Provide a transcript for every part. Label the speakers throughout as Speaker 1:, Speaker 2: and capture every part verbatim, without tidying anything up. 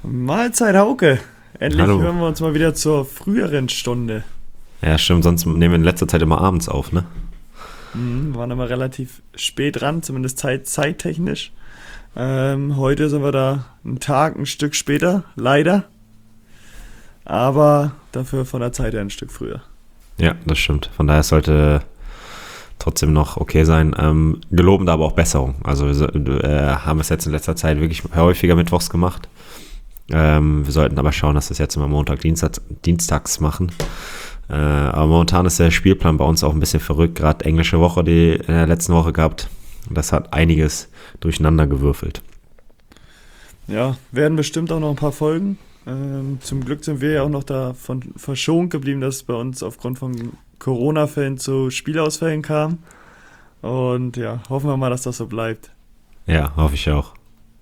Speaker 1: Mahlzeit, Hauke. Endlich
Speaker 2: Hallo.
Speaker 1: hören wir uns mal wieder zur früheren Stunde.
Speaker 2: Ja, stimmt, sonst nehmen wir in letzter Zeit immer abends auf, ne?
Speaker 1: Mhm, waren immer relativ spät dran, zumindest zeit, zeittechnisch. Ähm, heute sind wir da einen Tag, ein Stück später, leider. Aber dafür von der Zeit her ein Stück früher.
Speaker 2: Ja, das stimmt. Von daher sollte trotzdem noch okay sein. Ähm, gelobend aber auch Besserung. Also wir so- äh, haben es jetzt in letzter Zeit wirklich häufiger mittwochs gemacht. Ähm, wir sollten aber schauen, dass wir es jetzt immer Montag, Dienstag, Dienstags machen. Äh, aber momentan ist der Spielplan bei uns auch ein bisschen verrückt. Gerade englische Woche, die in der letzten Woche gehabt. Das hat einiges durcheinander gewürfelt.
Speaker 1: Ja, werden bestimmt auch noch ein paar Folgen. Ähm, zum Glück sind wir ja auch noch davon verschont geblieben, dass es bei uns aufgrund von Corona-Fällen zu Spielausfällen kam. Und ja, hoffen wir mal, dass das so bleibt.
Speaker 2: Ja, hoffe ich auch.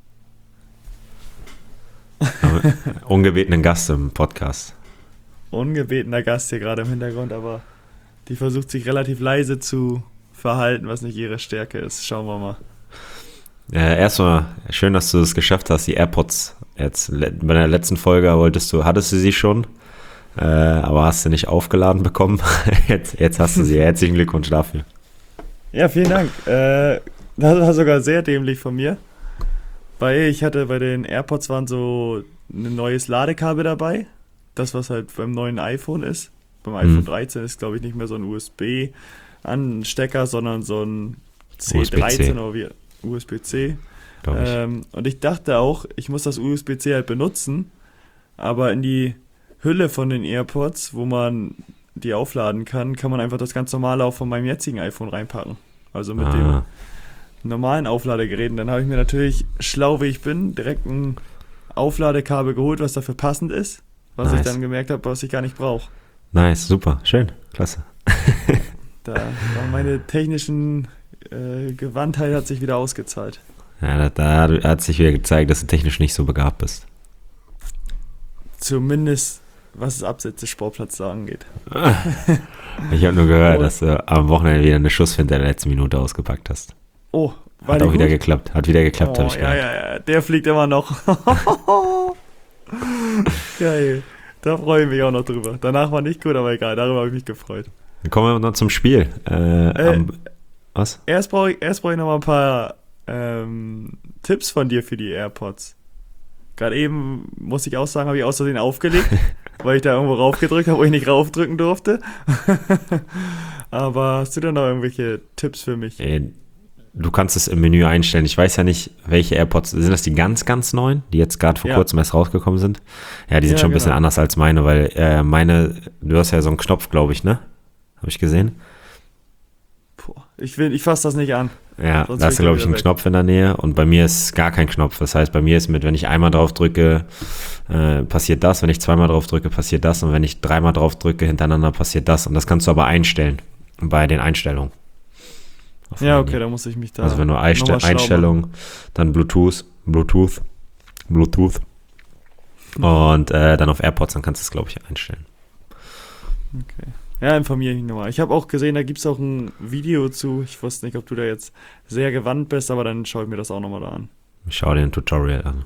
Speaker 2: Aber ungebetenen Gast im Podcast.
Speaker 1: Ungebetener Gast hier gerade im Hintergrund, aber die versucht sich relativ leise zu verhalten, was nicht ihre Stärke ist. Schauen wir mal.
Speaker 2: Äh, erstmal schön, dass du es geschafft hast, die AirPods jetzt le- bei der letzten Folge wolltest du, hattest du sie schon, äh, aber hast sie nicht aufgeladen bekommen. Jetzt, jetzt hast du sie. Herzlichen Glückwunsch dafür.
Speaker 1: Ja, vielen Dank. Äh, das war sogar sehr dämlich von mir. Weil ich hatte bei den AirPods waren so ein neues Ladekabel dabei. Das, was halt beim neuen iPhone ist. Beim iPhone
Speaker 2: Mhm.
Speaker 1: dreizehn ist, glaube ich, nicht mehr so ein U S B-Anstecker, sondern so ein C
Speaker 2: U S B C.
Speaker 1: dreizehn oder wie U S B-C.
Speaker 2: Glaube ich.
Speaker 1: Ähm, und ich dachte auch, ich muss das U S B-C halt benutzen, aber in die Hülle von den AirPods, wo man die aufladen kann, kann man einfach das ganz normale auch von meinem jetzigen iPhone reinpacken. Also mit dem
Speaker 2: Ah,
Speaker 1: normalen Aufladegeräten. Dann habe ich mir natürlich, schlau wie ich bin, direkt ein Aufladekabel geholt, was dafür passend ist, was ich
Speaker 2: Nice.
Speaker 1: dann gemerkt habe, was ich gar nicht brauche.
Speaker 2: nice, super, schön, klasse.
Speaker 1: Da war meine technischen äh, Gewandtheit hat sich wieder ausgezahlt.
Speaker 2: Ja, da, da hat sich wieder gezeigt, dass du technisch nicht so begabt bist.
Speaker 1: Zumindest was das Abseits des Sportplatzes angeht.
Speaker 2: Ich habe nur gehört,
Speaker 1: Oh.
Speaker 2: dass du am Wochenende wieder eine Schussfinte in der letzten Minute ausgepackt hast.
Speaker 1: Oh, war
Speaker 2: Hat
Speaker 1: die
Speaker 2: auch wieder
Speaker 1: gut?
Speaker 2: geklappt, hat wieder geklappt,
Speaker 1: Oh,
Speaker 2: habe ich
Speaker 1: ja,
Speaker 2: gehört.
Speaker 1: ja, ja, der fliegt immer noch. Geil. Da freue ich mich auch noch drüber. Danach war nicht gut, aber egal, darüber habe ich mich gefreut.
Speaker 2: Dann kommen wir noch zum Spiel. Äh,
Speaker 1: Äh,
Speaker 2: am, was?
Speaker 1: Erst brauche ich, erst brauch ich noch mal ein paar ähm, Tipps von dir für die AirPods. Gerade eben, muss ich auch sagen, habe ich aus Versehen aufgelegt, weil ich da irgendwo raufgedrückt habe, wo ich nicht raufdrücken durfte. Aber hast du denn noch irgendwelche Tipps für mich?
Speaker 2: Äh, Du kannst es im Menü einstellen. Ich weiß ja nicht, welche AirPods. Sind das die ganz, ganz neuen, die jetzt gerade vor
Speaker 1: Ja.
Speaker 2: kurzem erst rausgekommen sind? Ja, die sind
Speaker 1: Ja,
Speaker 2: schon ein bisschen
Speaker 1: genau.
Speaker 2: anders als meine, weil äh, meine, du hast ja so einen Knopf, glaube ich, ne? Habe ich gesehen.
Speaker 1: Puh, ich will, ich fasse das nicht an.
Speaker 2: Ja,
Speaker 1: Sonst
Speaker 2: da hast du,
Speaker 1: will ich
Speaker 2: glaube ich,
Speaker 1: wieder
Speaker 2: einen
Speaker 1: weg.
Speaker 2: Knopf in der Nähe und bei mir ist gar kein Knopf. Das heißt, bei mir ist mit, wenn ich einmal drauf drücke, äh, passiert das. Wenn ich zweimal drauf drücke, passiert das. Und wenn ich dreimal drauf drücke, hintereinander passiert das. Und das kannst du aber einstellen bei den Einstellungen. Auf dem
Speaker 1: Ja,
Speaker 2: Handy.
Speaker 1: okay, da muss ich mich da
Speaker 2: Also wenn du
Speaker 1: nochmal
Speaker 2: Einstell
Speaker 1: schlau machen.
Speaker 2: Einstellung, dann Bluetooth, Bluetooth, Bluetooth und äh, dann auf AirPods, dann kannst du es, glaube ich, einstellen.
Speaker 1: Okay. Ja, informiere mich nochmal. Ich habe auch gesehen, da gibt es auch ein Video zu. Ich wusste nicht, ob du da jetzt sehr gewandt bist, aber dann schaue ich mir das auch nochmal da an.
Speaker 2: Ich schaue dir ein Tutorial an.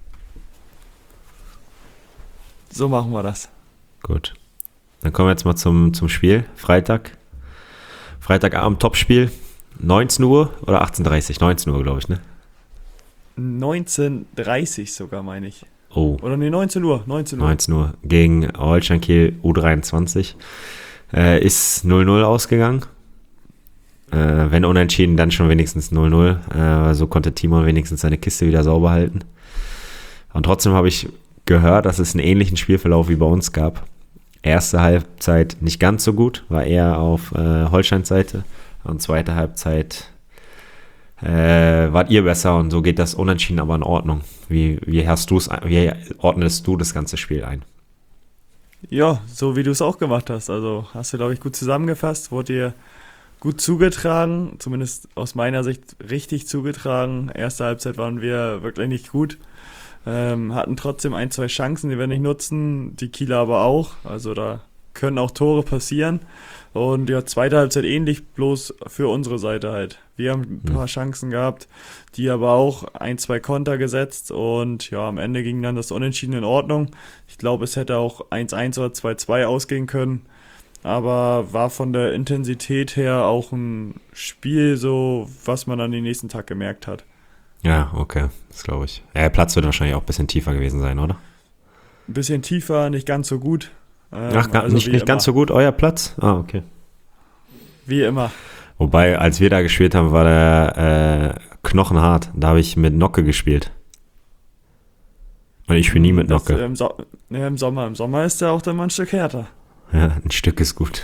Speaker 1: So machen wir das.
Speaker 2: Gut. Dann kommen wir jetzt mal zum, zum Spiel. Freitag. Freitagabend Topspiel. neunzehn Uhr oder achtzehn Uhr dreißig? neunzehn Uhr, glaube ich, ne?
Speaker 1: neunzehn Uhr dreißig sogar, meine ich.
Speaker 2: Oh,
Speaker 1: Oder nee, neunzehn Uhr. neunzehn Uhr.
Speaker 2: neunzehn Uhr. Gegen Holstein Kiel U dreiundzwanzig. Äh, ist null null ausgegangen. Äh, wenn unentschieden, dann schon wenigstens null null. Äh, so konnte Timon wenigstens seine Kiste wieder sauber halten. Und trotzdem habe ich gehört, dass es einen ähnlichen Spielverlauf wie bei uns gab. Erste Halbzeit nicht ganz so gut, war eher auf äh, Holsteins Seite. Und zweite Halbzeit äh, wart ihr besser und so geht das unentschieden aber in Ordnung. Wie, wie, hast du's, wie ordnest du das ganze Spiel ein?
Speaker 1: Ja, so wie du es auch gemacht hast. Also hast du, glaube ich, gut zusammengefasst. Wurde dir gut zugetragen. Zumindest aus meiner Sicht richtig zugetragen. Erste Halbzeit waren wir wirklich nicht gut. Ähm, hatten trotzdem ein, zwei Chancen, die wir nicht nutzen. Die Kieler aber auch. Also da können auch Tore passieren. Und ja, zweite Halbzeit ähnlich, bloß für unsere Seite halt. Wir haben ein paar Chancen gehabt, die aber auch ein, zwei Konter gesetzt und ja, am Ende ging dann das Unentschieden in Ordnung. Ich glaube, es hätte auch eins eins oder zwei zwei ausgehen können, aber war von der Intensität her auch ein Spiel so, was man dann den nächsten Tag gemerkt hat.
Speaker 2: Ja, okay, das glaube ich. Ja, der Platz wird wahrscheinlich auch ein bisschen tiefer gewesen sein, oder?
Speaker 1: Ein bisschen tiefer, nicht ganz so gut. Ähm,
Speaker 2: Ach, gar,
Speaker 1: also
Speaker 2: nicht,
Speaker 1: wie
Speaker 2: nicht ganz
Speaker 1: immer.
Speaker 2: so gut, euer Platz? Ah, okay.
Speaker 1: Wie immer.
Speaker 2: Wobei, als wir da gespielt haben, war der äh, knochenhart. Da habe ich mit Nocke gespielt. Und ich spiele nie mit
Speaker 1: Das,
Speaker 2: Nocke.
Speaker 1: äh, im, so- ja, Im Sommer. Im Sommer ist der auch dann mal ein Stück härter.
Speaker 2: Ja, ein Stück ist gut.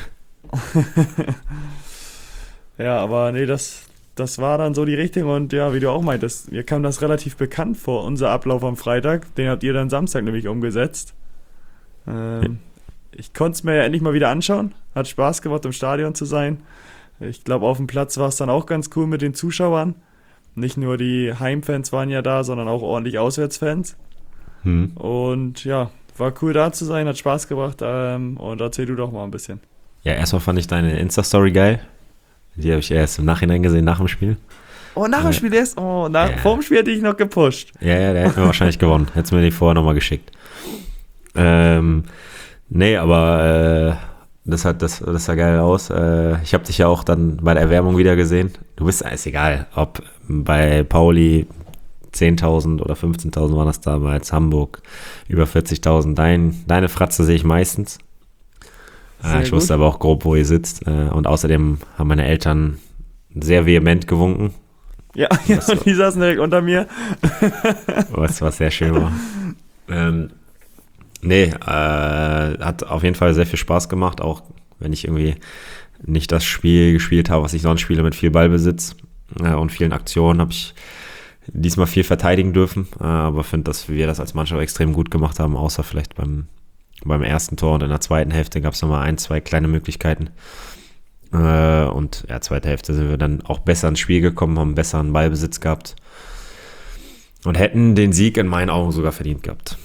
Speaker 1: Ja, aber nee, das, das war dann so die Richtung und ja, wie du auch meintest, mir kam das relativ bekannt vor, unser Ablauf am Freitag. Den habt ihr dann Samstag nämlich umgesetzt. Ähm, ich konnte es mir ja endlich mal wieder anschauen. Hat Spaß gemacht, im Stadion zu sein. Ich glaube, auf dem Platz war es dann auch ganz cool mit den Zuschauern. Nicht nur die Heimfans waren ja da, sondern auch ordentlich Auswärtsfans.
Speaker 2: Hm.
Speaker 1: Und ja, war cool da zu sein, hat Spaß gebracht. Ähm, und erzähl du doch mal ein bisschen.
Speaker 2: Ja, erstmal fand ich deine Insta-Story geil. Die habe ich erst im Nachhinein gesehen, nach dem Spiel.
Speaker 1: Oh, nach dem
Speaker 2: Ja.
Speaker 1: Spiel erst? Oh, nach,
Speaker 2: Ja.
Speaker 1: vor dem Spiel hätte ich noch gepusht.
Speaker 2: Ja, ja, der hätte mir wahrscheinlich gewonnen. Hättest mir die vorher nochmal geschickt. Ähm, nee, aber äh, das, hat, das, das sah geil aus. Äh, ich habe dich ja auch dann bei der Erwärmung wieder gesehen. Du bist, ist egal, ob bei Pauli zehntausend oder fünfzehntausend waren das damals, Hamburg über vierzigtausend. Dein, deine Fratze sehe ich meistens. Äh,
Speaker 1: Sehr
Speaker 2: ich wusste
Speaker 1: gut.
Speaker 2: aber auch grob, wo ihr sitzt. Äh, und außerdem haben meine Eltern sehr vehement gewunken,
Speaker 1: Ja, ja,
Speaker 2: Was-
Speaker 1: und die saßen direkt unter mir.
Speaker 2: was, was sehr schön war. Ähm, nee, äh, hat auf jeden Fall sehr viel Spaß gemacht, auch wenn ich irgendwie nicht das Spiel gespielt habe, was ich sonst spiele, mit viel Ballbesitz äh, und vielen Aktionen, habe ich diesmal viel verteidigen dürfen, äh, aber finde, dass wir das als Mannschaft extrem gut gemacht haben, außer vielleicht beim, beim ersten Tor und in der zweiten Hälfte gab es nochmal ein, zwei kleine Möglichkeiten. Äh, und ja, zweite Hälfte sind wir dann auch besser ins Spiel gekommen, haben besseren Ballbesitz gehabt und hätten den Sieg in meinen Augen sogar verdient gehabt.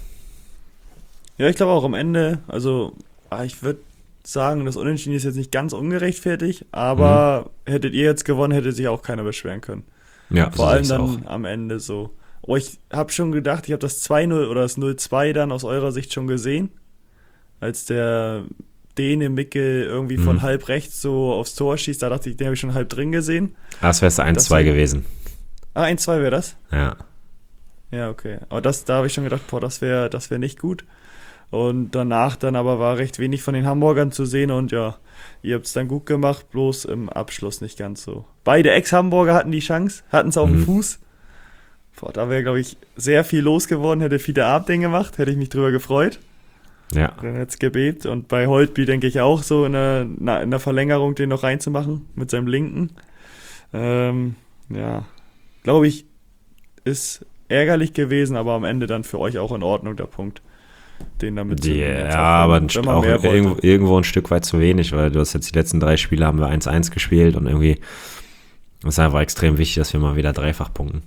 Speaker 1: Ja, ich glaube auch am Ende, also ah, ich würde sagen, das Unentschieden ist jetzt nicht ganz ungerechtfertigt, aber hättet ihr jetzt gewonnen, hätte sich auch keiner beschweren können.
Speaker 2: Ja,
Speaker 1: Vor
Speaker 2: so
Speaker 1: allem
Speaker 2: sehe
Speaker 1: dann
Speaker 2: ich's auch.
Speaker 1: am Ende so. Oh, ich habe schon gedacht, ich habe das zwei null oder das null zwei dann aus eurer Sicht schon gesehen, als der Däne Mickel irgendwie von
Speaker 2: Mhm.
Speaker 1: halb rechts so aufs Tor schießt, da dachte ich, den habe ich schon halb drin gesehen.
Speaker 2: Ah, das wäre eins zwei
Speaker 1: Das-
Speaker 2: gewesen.
Speaker 1: Ah, eins zwei wäre das?
Speaker 2: Ja.
Speaker 1: Ja, okay. Aber das, da habe ich schon gedacht, boah, das wäre das wär nicht gut. Und danach dann aber war recht wenig von den Hamburgern zu sehen und ja, ihr habt es dann gut gemacht, bloß im Abschluss nicht ganz so. Beide Ex-Hamburger hatten die Chance, hatten es auf dem
Speaker 2: Mhm.
Speaker 1: Fuß. Boah, da wäre, glaube ich, sehr viel los geworden, hätte Fiete Ab den gemacht, hätte ich mich drüber gefreut.
Speaker 2: Ja.
Speaker 1: Dann hätte es gebebt. Und bei Holtby denke ich auch so in der, na, in der Verlängerung den noch reinzumachen mit seinem Linken. Ähm, ja, glaube ich, ist ärgerlich gewesen, aber am Ende dann für euch auch in Ordnung der Punkt, den damit
Speaker 2: Die,
Speaker 1: jetzt
Speaker 2: ja,
Speaker 1: auch,
Speaker 2: aber
Speaker 1: wenn-
Speaker 2: ein
Speaker 1: wenn
Speaker 2: Stück
Speaker 1: man
Speaker 2: auch
Speaker 1: mehr wollte.
Speaker 2: irgendwo, irgendwo ein Stück weit zu wenig, weil du hast jetzt die letzten drei Spiele haben wir eins eins gespielt und irgendwie ist einfach extrem wichtig, dass wir mal wieder dreifach punkten.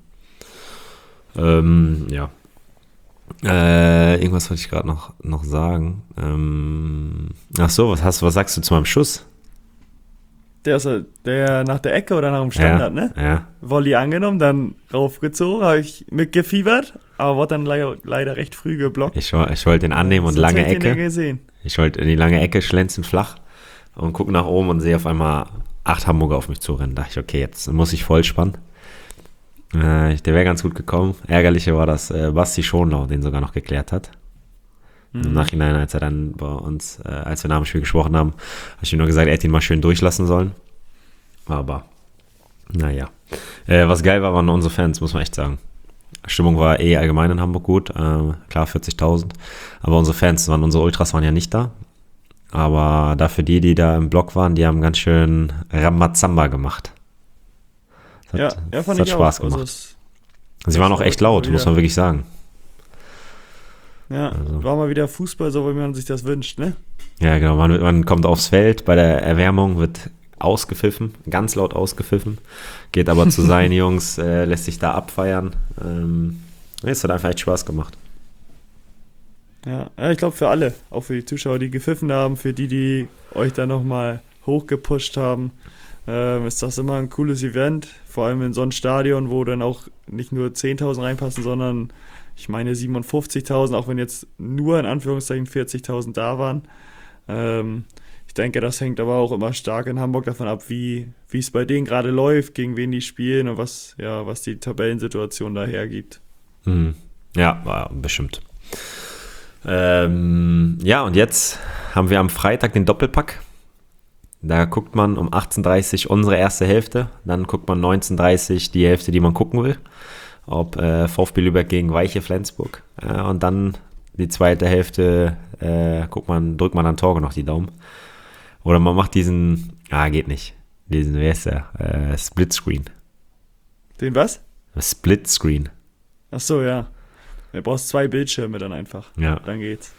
Speaker 2: Ähm, ja. Äh, irgendwas wollte ich gerade noch, noch sagen. Ähm, ach so, was hast was sagst du zu meinem Schuss?
Speaker 1: Der, ist, ja- der nach der Ecke oder nach dem Standard, ne?
Speaker 2: Ja.
Speaker 1: Volley angenommen, dann raufgezogen, habe ich mitgefiebert, aber wurde dann leider, leider recht früh geblockt.
Speaker 2: Ich, woll- ich wollte den annehmen und
Speaker 1: Sonst
Speaker 2: lange
Speaker 1: hätte ich den
Speaker 2: Ecke.
Speaker 1: ja gesehen.
Speaker 2: Ich wollte in die lange Ecke schlänzen, flach und gucke nach oben und sehe auf einmal acht Hamburger auf mich zurennen. Da dachte ich, okay, jetzt muss ich voll spannen. Äh, der wäre ganz gut gekommen. Ärgerlicher war, dass äh, Basti Schonlau den sogar noch geklärt hat.
Speaker 1: Mhm.
Speaker 2: Im Nachhinein, als er dann bei uns, äh, als wir nach dem Spiel gesprochen haben, habe ich ihm nur gesagt, er hätte ihn mal schön durchlassen sollen. Aber, naja. Äh, was geil war, waren unsere Fans, muss man echt sagen. Stimmung war eh allgemein in Hamburg gut. Äh, klar, vierzigtausend. Aber unsere Fans, waren, unsere Ultras waren ja nicht da. Aber dafür die, die da im Block waren, die haben ganz schön Ramazamba gemacht. Das
Speaker 1: Ja,
Speaker 2: hat,
Speaker 1: ja,
Speaker 2: das
Speaker 1: fand
Speaker 2: hat
Speaker 1: ich
Speaker 2: Spaß
Speaker 1: auch. Also
Speaker 2: gemacht.
Speaker 1: es-
Speaker 2: Sie waren auch echt laut, muss man wirklich sagen.
Speaker 1: Ja,
Speaker 2: Also.
Speaker 1: war mal wieder Fußball, so wie man sich das wünscht, ne?
Speaker 2: Ja, genau. Man, man kommt aufs Feld, bei der Erwärmung wird ausgepfiffen, ganz laut ausgepfiffen, geht aber zu seinen Jungs, äh, lässt sich da abfeiern. Ähm, es hat einfach echt Spaß gemacht.
Speaker 1: Ja, ja, ich glaube für alle, auch für die Zuschauer, die gepfiffen haben, für die, die euch da nochmal hochgepusht haben, ähm, ist das immer ein cooles Event, vor allem in so einem Stadion, wo dann auch nicht nur zehntausend reinpassen, sondern ich meine siebenundfünfzigtausend, auch wenn jetzt nur in Anführungszeichen vierzigtausend da waren. Ähm, ich denke, das hängt aber auch immer stark in Hamburg davon ab, wie wie es bei denen gerade läuft, gegen wen die spielen und was, ja, was die Tabellensituation da hergibt.
Speaker 2: Mhm. Ja, war bestimmt. Ähm, ja, und jetzt haben wir am Freitag den Doppelpack. Da guckt man um achtzehn Uhr dreißig unsere erste Hälfte, dann guckt man neunzehn Uhr dreißig die Hälfte, die man gucken will. Ob äh, VfB Lübeck gegen Weiche Flensburg. Äh, und dann die zweite Hälfte äh, guckt man, drückt man an Torge noch die Daumen. Oder man macht diesen, ah, geht nicht. Diesen, wer ist der? Äh, Splitscreen.
Speaker 1: Den was?
Speaker 2: Splitscreen.
Speaker 1: Ach so, ja. Du brauchst zwei Bildschirme dann einfach.
Speaker 2: Ja.
Speaker 1: Dann geht's.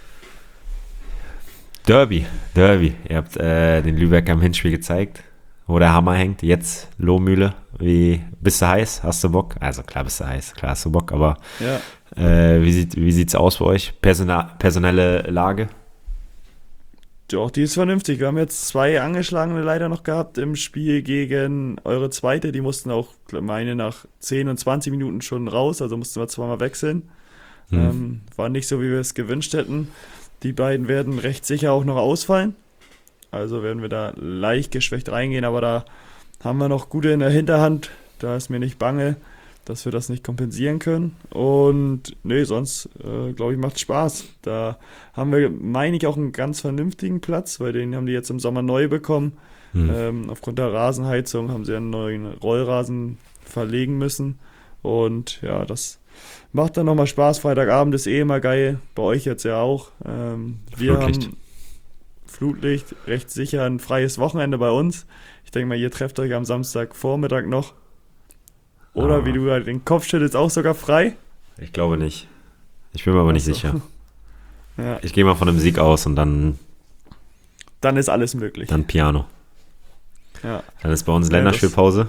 Speaker 2: Derby, Derby. Ihr habt äh, den Lübeck am Hinspiel gezeigt, wo der Hammer hängt. Jetzt Lohmühle. Wie, bist du heiß? Hast du Bock? Also klar bist du heiß, klar hast du Bock, aber
Speaker 1: Ja.
Speaker 2: äh, wie, sieht, wie sieht's aus bei euch? Persona, personelle Lage?
Speaker 1: Doch, die ist vernünftig. Wir haben jetzt zwei Angeschlagene leider noch gehabt im Spiel gegen eure zweite. Die mussten auch, meine, nach zehn und zwanzig Minuten schon raus, also mussten wir zweimal wechseln.
Speaker 2: Hm.
Speaker 1: Ähm, war nicht so, wie wir es gewünscht hätten. Die beiden werden recht sicher auch noch ausfallen. Also werden wir da leicht geschwächt reingehen, aber da haben wir noch gute in der Hinterhand. Da ist mir nicht bange, dass wir das nicht kompensieren können. Und nee, sonst äh, glaube ich, macht Spaß. Da haben wir, meine ich, auch einen ganz vernünftigen Platz, weil den haben die jetzt im Sommer neu bekommen.
Speaker 2: Hm.
Speaker 1: Ähm, aufgrund der Rasenheizung haben sie einen neuen Rollrasen verlegen müssen. Und ja, das macht dann nochmal Spaß. Freitagabend ist eh immer geil. Bei euch jetzt ja auch. Ähm, wir
Speaker 2: Flutlicht.
Speaker 1: haben Flutlicht, recht sicher ein freies Wochenende bei uns. Ich denke mal, ihr trefft euch am Samstagvormittag noch. Oder
Speaker 2: Ah.
Speaker 1: wie du halt den Kopf schüttelst, auch sogar frei.
Speaker 2: Ich glaube nicht. Ich bin mir aber nicht
Speaker 1: Ach so.
Speaker 2: sicher.
Speaker 1: Ja,
Speaker 2: Ich gehe mal von einem Sieg aus und dann,
Speaker 1: dann ist alles möglich.
Speaker 2: dann Piano.
Speaker 1: Ja.
Speaker 2: Dann ist bei uns
Speaker 1: Ja,
Speaker 2: Länderspielpause.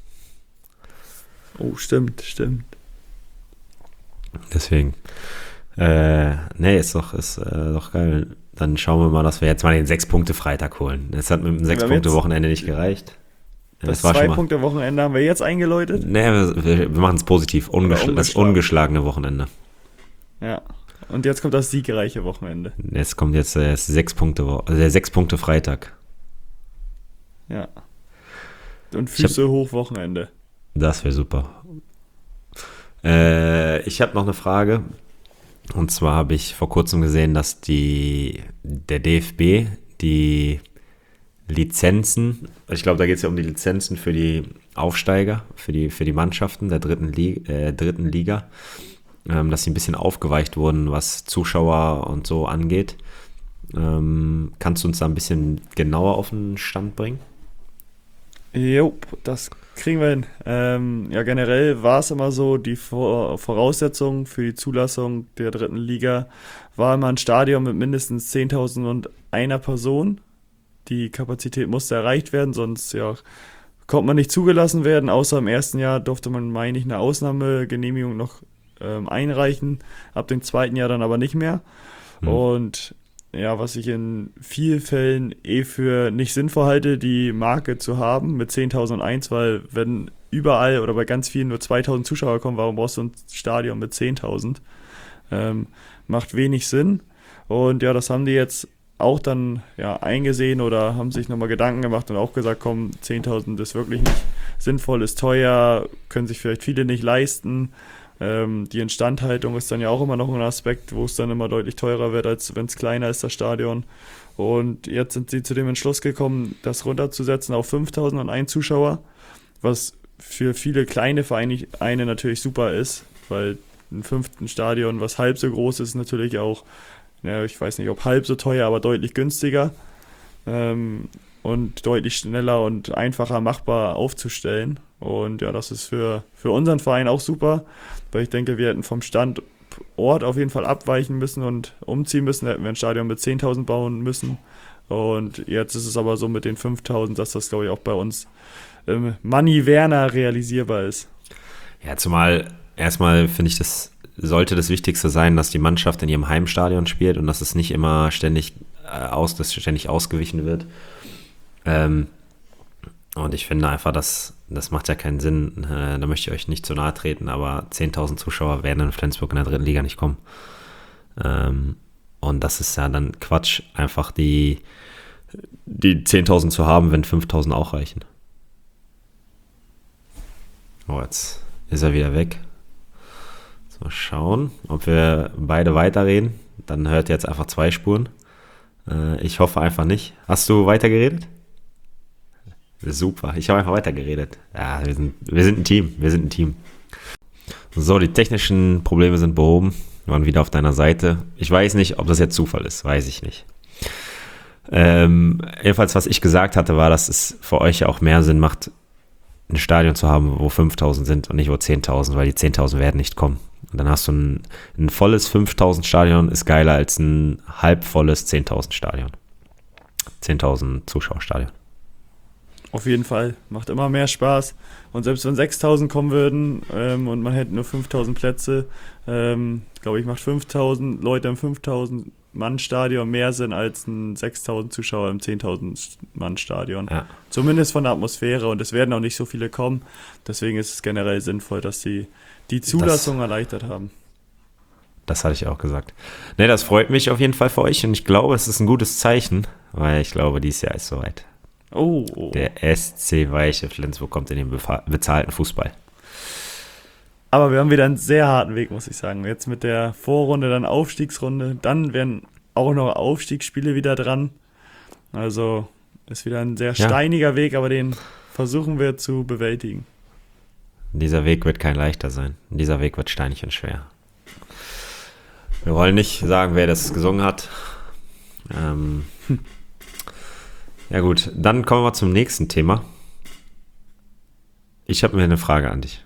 Speaker 1: Oh, stimmt, stimmt.
Speaker 2: Deswegen. Äh, nee, ist doch, ist äh, doch geil. Dann schauen wir mal, dass wir jetzt mal den sechs-Punkte-Freitag holen. Es hat mit dem
Speaker 1: haben
Speaker 2: sechs-Punkte-Wochenende nicht gereicht. Ja,
Speaker 1: Das
Speaker 2: war schon mal.
Speaker 1: Zwei-Punkte-Wochenende haben wir jetzt eingeläutet.
Speaker 2: Nee, wir, wir wir machen es positiv. Ungeschl
Speaker 1: Oder
Speaker 2: das
Speaker 1: ungeschlagen.
Speaker 2: ungeschlagene Wochenende.
Speaker 1: Ja. Und jetzt kommt das siegreiche Wochenende.
Speaker 2: Jetzt kommt jetzt äh, das sechs Punkte, Wo- also der sechs-Punkte-Freitag.
Speaker 1: Ja. Und
Speaker 2: Ich hab-
Speaker 1: Füße hoch Wochenende.
Speaker 2: Das wäre super. Äh, ich habe noch eine Frage. Und zwar habe ich vor kurzem gesehen, dass die, der D F B die Lizenzen, ich glaube, da geht es ja um die Lizenzen für die Aufsteiger, für die, für die Mannschaften der dritten, Li äh, dritten Liga, ähm, dass sie ein bisschen aufgeweicht wurden, was Zuschauer und so angeht. Ähm, kannst du uns da ein bisschen genauer auf den Stand bringen?
Speaker 1: Jo, das kriegen wir hin. Ähm, ja, generell war es immer so, die Vor Voraussetzung für die Zulassung der dritten Liga war immer ein Stadion mit mindestens zehntausend und einer Person. Die Kapazität musste erreicht werden, sonst ja, konnte man nicht zugelassen werden. Außer im ersten Jahr durfte man, meine ich, eine Ausnahmegenehmigung noch ähm, einreichen. Ab dem zweiten Jahr dann aber nicht mehr.
Speaker 2: Hm.
Speaker 1: Und ja, was ich in vielen Fällen eh für nicht sinnvoll halte, die Marke zu haben mit zehntausend weil wenn überall oder bei ganz vielen nur zweitausend Zuschauer kommen, warum brauchst du ein Stadion mit zehntausend? Ähm, macht wenig Sinn. Und ja, das haben die jetzt auch dann ja eingesehen oder haben sich nochmal Gedanken gemacht und auch gesagt, komm, zehntausend ist wirklich nicht sinnvoll, ist teuer, können sich vielleicht viele nicht leisten. Ähm, die Instandhaltung ist dann ja auch immer noch ein Aspekt, wo es dann immer deutlich teurer wird, als wenn es kleiner ist, das Stadion. Und jetzt sind sie zu dem Entschluss gekommen, das runterzusetzen auf fünftausend und ein Zuschauer, was für viele kleine Vereine natürlich super ist, weil ein fünften Stadion, was halb so groß ist, natürlich auch, ja, ich weiß nicht, ob halb so teuer, aber deutlich günstiger ähm, und deutlich schneller und einfacher machbar aufzustellen. Und ja, das ist für, für unseren Verein auch super, weil ich denke, wir hätten vom Standort auf jeden Fall abweichen müssen und umziehen müssen. Da hätten wir ein Stadion mit zehntausend bauen müssen. Und jetzt ist es aber so mit den fünftausend, dass das, glaube ich, auch bei uns ähm, Manni Werner realisierbar ist.
Speaker 2: Ja, zumal erstmal finde ich das sollte das Wichtigste sein, dass die Mannschaft in ihrem Heimstadion spielt und dass es nicht immer ständig, äh, aus, dass ständig ausgewichen wird. Ähm, und ich finde einfach, dass das macht ja keinen Sinn. Äh, da möchte ich euch nicht zu nahe treten, aber zehntausend Zuschauer werden in Flensburg in der dritten Liga nicht kommen. Ähm, und das ist ja dann Quatsch, einfach die, die zehntausend zu haben, wenn fünftausend auch reichen. Oh, jetzt ist er wieder weg. Mal schauen, ob wir beide weiterreden. Dann hört ihr jetzt einfach zwei Spuren. Äh, ich hoffe einfach nicht. Hast du weitergeredet? Super, ich habe einfach weitergeredet. Ja, wir sind, wir sind ein Team. Wir sind ein Team. So, die technischen Probleme sind behoben. Wir waren wieder auf deiner Seite. Ich weiß nicht, ob das jetzt Zufall ist. Weiß ich nicht. Ähm, jedenfalls, was ich gesagt hatte, war, dass es für euch ja auch mehr Sinn macht, ein Stadion zu haben, wo fünftausend sind und nicht wo zehntausend, weil die zehntausend werden nicht kommen. Und dann hast du ein, ein volles fünftausend Stadion, ist geiler als ein halbvolles zehntausend Stadion. zehntausend Zuschauerstadion.
Speaker 1: Auf jeden Fall. Macht immer mehr Spaß. Und selbst wenn sechstausend kommen würden ähm, und man hätte nur fünftausend Plätze, ähm, glaube ich, macht fünftausend Leute im fünftausend-Mann-Stadion mehr Sinn als ein sechstausend Zuschauer im zehntausend-Mann-Stadion.
Speaker 2: Ja.
Speaker 1: Zumindest von der Atmosphäre. Und es werden auch nicht so viele kommen. Deswegen ist es generell sinnvoll, dass die die Zulassung das, erleichtert haben.
Speaker 2: Das hatte ich auch gesagt. Ne, das freut mich auf jeden Fall für euch und ich glaube, es ist ein gutes Zeichen, weil ich glaube, dieses Jahr ist soweit.
Speaker 1: Oh, oh.
Speaker 2: Der S C Weiche Flensburg kommt in den befa- bezahlten Fußball.
Speaker 1: Aber wir haben wieder einen sehr harten Weg, muss ich sagen. Jetzt mit der Vorrunde, dann Aufstiegsrunde, dann werden auch noch Aufstiegsspiele wieder dran. Also ist wieder ein sehr steiniger ja. Weg, aber den versuchen wir zu bewältigen.
Speaker 2: Dieser Weg wird kein leichter sein. Dieser Weg wird steinig und schwer. Wir wollen nicht sagen, wer das gesungen hat. Ähm, hm. Ja gut, dann kommen wir zum nächsten Thema. Ich habe mir eine Frage an dich.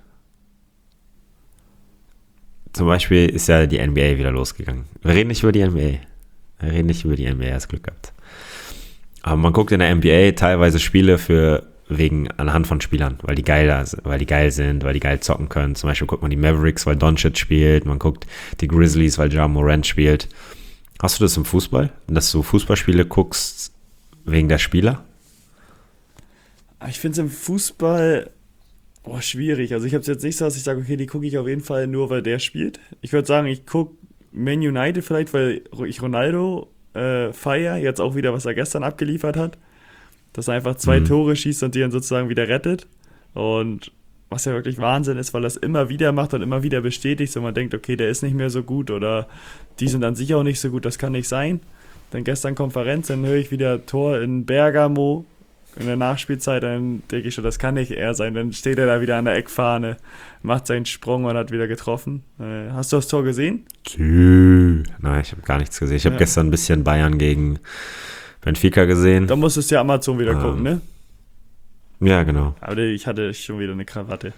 Speaker 2: Zum Beispiel ist ja die N B A wieder losgegangen. Wir reden nicht über die N B A. Wir reden nicht über die N B A, hast Glück gehabt. Aber man guckt in der N B A teilweise Spiele für wegen anhand von Spielern, weil die geil, weil die geil sind, weil die geil zocken können. Zum Beispiel guckt man die Mavericks, weil Doncic spielt. Man guckt die Grizzlies, weil Ja Morant spielt. Hast du das im Fußball? Dass du Fußballspiele guckst wegen der Spieler?
Speaker 1: Ich finde es im Fußball oh, schwierig. Also ich habe es jetzt nicht so, dass ich sage, okay, die gucke ich auf jeden Fall nur, weil der spielt. Ich würde sagen, ich gucke Man United vielleicht, weil ich Ronaldo äh, feiere. Jetzt auch wieder, was er gestern abgeliefert hat. Dass er einfach zwei mhm. Tore schießt und die dann sozusagen wieder rettet. Und was ja wirklich Wahnsinn ist, weil er es immer wieder macht und immer wieder bestätigt. So man denkt, okay, der ist nicht mehr so gut oder die sind an sich auch nicht so gut, das kann nicht sein. Dann gestern Konferenz, dann höre ich wieder Tor in Bergamo in der Nachspielzeit, dann denke ich schon, das kann nicht er sein. Dann steht er da wieder an der Eckfahne, macht seinen Sprung und hat wieder getroffen. Äh, hast du das Tor gesehen?
Speaker 2: Tschüss. Nein, ich habe gar nichts gesehen. Ich habe
Speaker 1: ja. gestern
Speaker 2: ein bisschen Bayern gegen Benfica gesehen.
Speaker 1: Da musstest du ja Amazon wieder ähm, gucken, ne?
Speaker 2: Ja, genau.
Speaker 1: Aber ich hatte schon wieder eine Krawatte.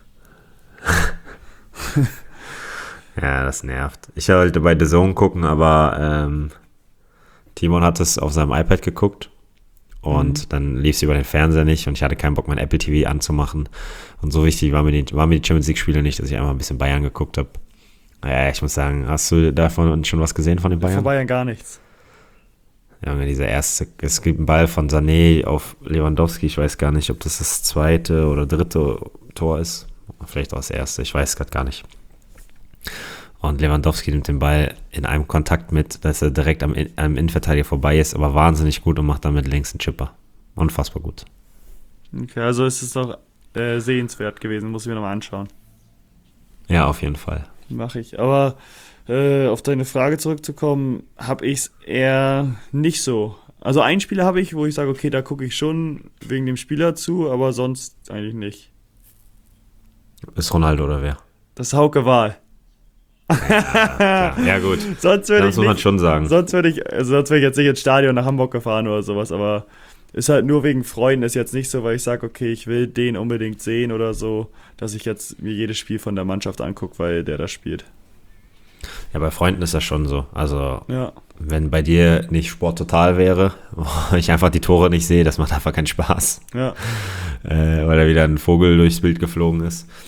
Speaker 2: Ja, das nervt. Ich wollte bei The Zone gucken, aber ähm, Timon hat es auf seinem iPad geguckt und mhm. dann lief es über den Fernseher nicht und ich hatte keinen Bock, mein Apple T V anzumachen. Und so wichtig waren mir die, waren mir die Champions League-Spiele nicht, dass ich einfach ein bisschen Bayern geguckt habe. Ja, ich muss sagen, hast du davon schon was gesehen von den Bayern?
Speaker 1: Von Bayern gar nichts.
Speaker 2: Ja, dieser erste, es gibt einen Ball von Sané auf Lewandowski, ich weiß gar nicht, ob das das zweite oder dritte Tor ist, vielleicht auch das erste, ich weiß gerade gar nicht. Und Lewandowski nimmt den Ball in einem Kontakt mit, dass er direkt am, am Innenverteidiger vorbei ist, aber wahnsinnig gut und macht damit links einen Chipper. Unfassbar gut.
Speaker 1: Okay, also ist es doch äh, sehenswert gewesen, muss ich mir nochmal anschauen.
Speaker 2: Ja, auf jeden Fall.
Speaker 1: Mache ich, aber äh, auf deine Frage zurückzukommen, habe ich es eher nicht so. Also einen Spieler habe ich, wo ich sage, okay, da gucke ich schon wegen dem Spieler zu, aber sonst eigentlich nicht.
Speaker 2: Ist Ronaldo oder wer?
Speaker 1: Das ist Hauke Wahl.
Speaker 2: Ja, ja gut,
Speaker 1: sonst würde
Speaker 2: das
Speaker 1: ich
Speaker 2: muss man
Speaker 1: nicht,
Speaker 2: schon sagen.
Speaker 1: Sonst würde ich, also sonst wäre ich jetzt nicht ins Stadion nach Hamburg gefahren oder sowas, aber ist halt nur wegen Freunden, ist jetzt nicht so, weil ich sage, okay, ich will den unbedingt sehen oder so, dass ich jetzt mir jedes Spiel von der Mannschaft angucke, weil der da spielt.
Speaker 2: Ja, bei Freunden ist das schon so. Also,
Speaker 1: ja.
Speaker 2: Wenn bei dir nicht Sport total wäre, wo ich einfach die Tore nicht sehe, das macht einfach keinen Spaß.
Speaker 1: Ja.
Speaker 2: Äh, weil da wieder ein Vogel durchs Bild geflogen ist.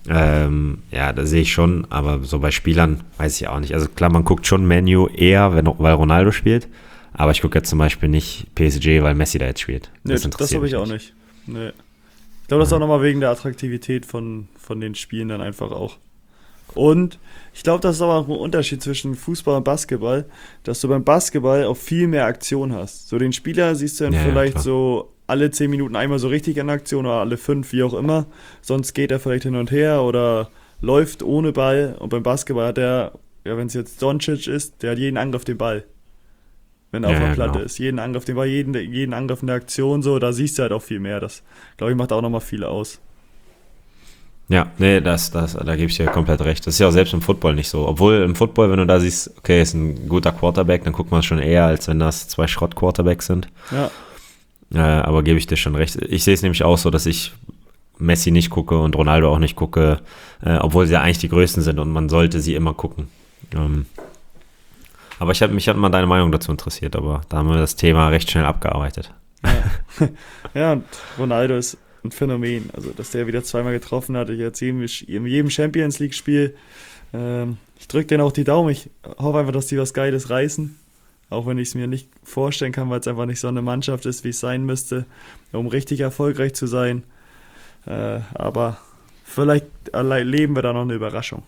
Speaker 2: Ähm, ja, das sehe ich schon, aber so bei Spielern weiß ich auch nicht. Also klar, man guckt schon Man U eher, wenn, weil Ronaldo spielt, aber ich gucke jetzt zum Beispiel nicht P S G, weil Messi da jetzt spielt.
Speaker 1: Nee, das, das habe ich auch nicht. Nee. Ich glaube, das ist auch nochmal wegen der Attraktivität von, von den Spielen dann einfach auch. Und ich glaube, das ist aber auch ein Unterschied zwischen Fußball und Basketball, dass du beim Basketball auch viel mehr Aktion hast. So den Spieler siehst du dann
Speaker 2: Ja,
Speaker 1: vielleicht
Speaker 2: ja,
Speaker 1: so alle zehn Minuten einmal so richtig in Aktion oder alle fünf, wie auch immer. Sonst geht er vielleicht hin und her oder läuft ohne Ball. Und beim Basketball hat er, ja, wenn es jetzt Doncic ist, der hat jeden Angriff den Ball. Wenn er
Speaker 2: Ja,
Speaker 1: auf der
Speaker 2: ja,
Speaker 1: Platte
Speaker 2: genau.
Speaker 1: ist. Jeden Angriff den Ball, jeden, jeden Angriff in der Aktion, so, da siehst du halt auch viel mehr. Das, glaube ich, macht auch nochmal viel aus.
Speaker 2: Ja, nee, das, das, da gebe ich dir komplett recht. Das ist ja auch selbst im Football nicht so. Obwohl im Football, wenn du da siehst, okay, ist ein guter Quarterback, dann guckt man schon eher, als wenn das zwei Schrott-Quarterbacks sind.
Speaker 1: Ja.
Speaker 2: Äh, aber gebe ich dir schon recht. Ich sehe es nämlich auch so, dass ich Messi nicht gucke und Ronaldo auch nicht gucke, äh, obwohl sie ja eigentlich die Größten sind und man sollte sie immer gucken. Ähm, aber ich hab, mich hat mal deine Meinung dazu interessiert, aber da haben wir das Thema recht schnell abgearbeitet.
Speaker 1: Ja, ja, und Ronaldo ist ein Phänomen. Also, dass der wieder zweimal getroffen hat, ich jetzt jedem, in jedem Champions League-Spiel. Ähm, ich drücke denen auch die Daumen. Ich hoffe einfach, dass die was Geiles reißen. Auch wenn ich es mir nicht vorstellen kann, weil es einfach nicht so eine Mannschaft ist, wie es sein müsste, um richtig erfolgreich zu sein. Äh, aber vielleicht erleben wir da noch eine Überraschung.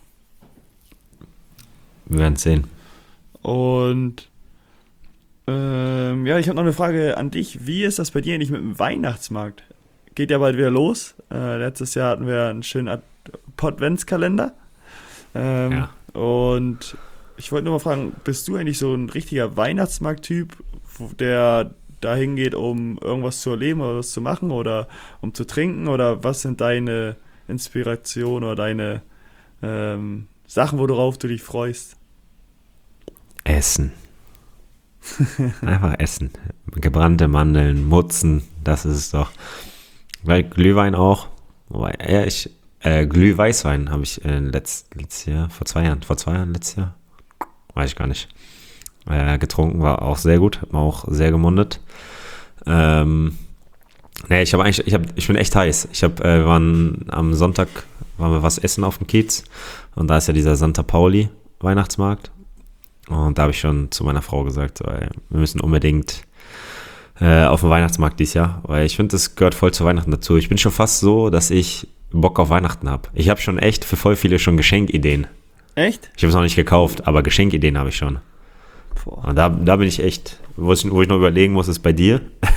Speaker 2: Wir werden es sehen.
Speaker 1: Und ähm, ja, ich habe noch eine Frage an dich. Wie ist das bei dir eigentlich mit dem Weihnachtsmarkt? Geht ja bald wieder los. Äh, letztes Jahr hatten wir einen schönen Ad- Adventskalender. Ähm,
Speaker 2: Ja.
Speaker 1: Und ich wollte nur mal fragen, bist du eigentlich so ein richtiger Weihnachtsmarkt-Typ, wo- der da hingeht, um irgendwas zu erleben oder was zu machen oder um zu trinken? Oder was sind deine Inspirationen oder deine ähm, Sachen, worauf du dich freust?
Speaker 2: Essen. Einfach essen. Gebrannte Mandeln, Mutzen, das ist es doch. Weil Glühwein auch. Wobei, ja, ich, äh, Glühweißwein habe ich äh, letzt, letztes Jahr, vor zwei Jahren, vor zwei Jahren, letztes Jahr, weiß ich gar nicht, äh, getrunken, war auch sehr gut, hat mir auch sehr gemundet. Ähm, nee, ich habe eigentlich, ich, hab, ich bin echt heiß. Ich habe, äh, wir waren am Sonntag, waren wir was essen auf dem Kiez und da ist ja dieser Santa Pauli Weihnachtsmarkt. Und da habe ich schon zu meiner Frau gesagt, so, ey, wir müssen unbedingt äh, auf den Weihnachtsmarkt dieses Jahr, weil ich finde, das gehört voll zu Weihnachten dazu. Ich bin schon fast so, dass ich Bock auf Weihnachten habe. Ich habe schon echt für voll viele schon Geschenkideen.
Speaker 1: Echt?
Speaker 2: Ich habe es noch nicht gekauft, aber Geschenkideen habe ich schon.
Speaker 1: Boah.
Speaker 2: Und da, da bin ich echt, wo ich, wo ich noch überlegen muss, ist bei dir.